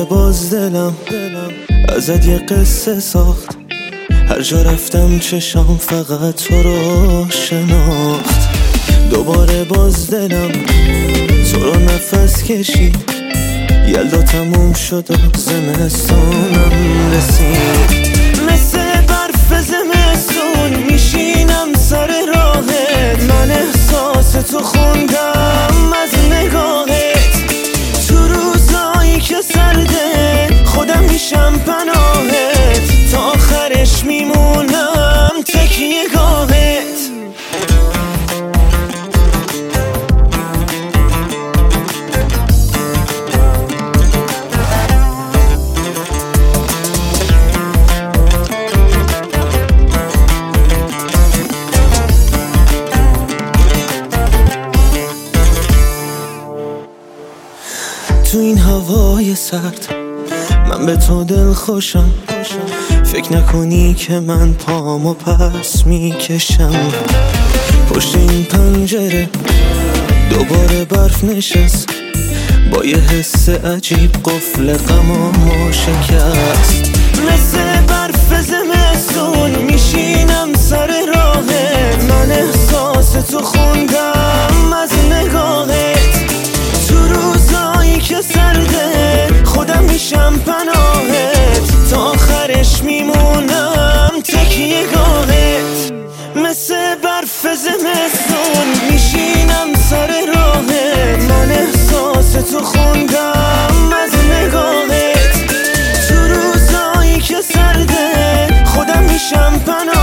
باز دلم ازت یه قصه ساخت. هر جا رفتم چشام فقط تو رو شناخت. دوباره باز دلم تو رو نفس کشید. یلدا تموم شد و زمستونم رسید. مثل برف زمستون میشینم سر راهت. من احساس تو خوندم از نگاهت. تو روزایی که سرده خودم میشم پناهت. تا آخرش میمونم تکیه گاهت. تو این هوای سرد من به تو دل خوشم. فکر نکنی که من پامو پس میکشم. پشت این پنجره دوباره برف نشست. با یه حس عجیب قفل غمامو شکست. مثل برف زمستون میشینم سر راهت. من احساس تو خوندم از نگاهت. تو روزایی که سرده خودم میشم پناهت. تا آخرش میمونم تکیه گاهت. مثل برف زمستون میشینم سر راهت. من احساس تو خوندم از نگاهت. تو روزایی که سرده خودم میشم پناهت.